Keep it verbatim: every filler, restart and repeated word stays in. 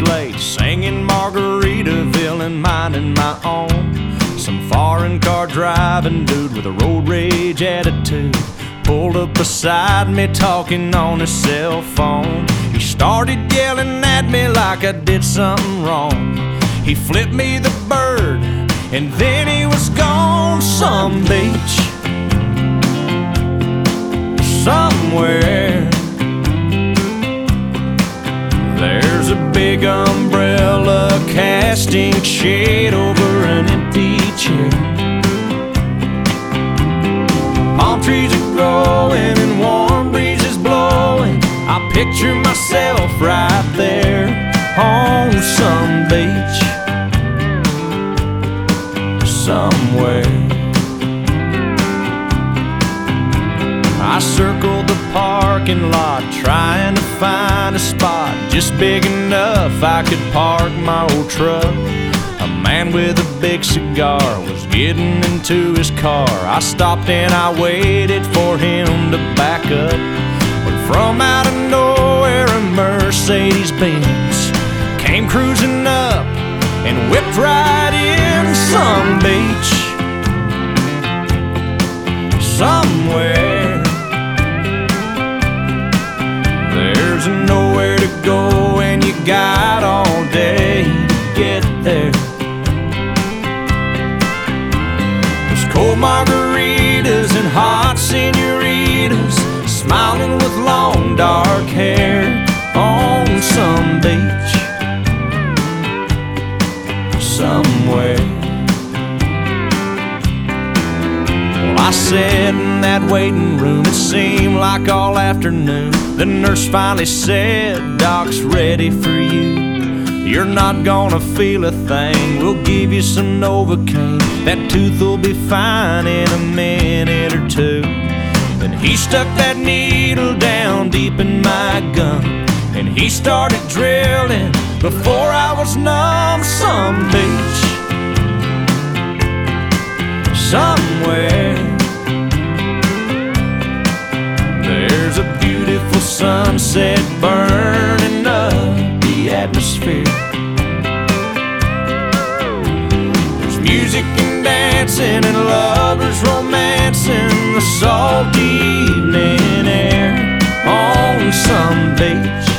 late, singing Margaritaville and minding my own. Some foreign car driving dude with a road rage attitude pulled up beside me talking on his cell phone. He started yelling at me like I did something wrong. He flipped me the bird and then he was gone. Some beach somewhere, there's a big umbrella casting shade over an empty chair. Palm trees are growing and warm breezes blowing. I picture myself right there on some beach somewhere. I circled the parking lot trying to find a spot just big enough I could park my old truck. A man with a big cigar was getting into his car. I stopped and I waited for him to back up, when from out of nowhere a Mercedes Benz came cruising up and whipped right in. Some beach somewhere, there's nowhere to go and you got all day to get there. There's cold margaritas and hot senoritas smiling with long dark hair on some beach somewhere. I sat in that waiting room, it seemed like all afternoon. The nurse finally said, "Doc's ready for you. You're not gonna feel a thing. We'll give you some Novocaine. That tooth will be fine in a minute or two." Then he stuck that needle down deep in my gum and he started drilling before I was numb. Some beach somewhere, there's a beautiful sunset burning up the atmosphere. There's music and dancing and lovers romancing the salty evening air on some beach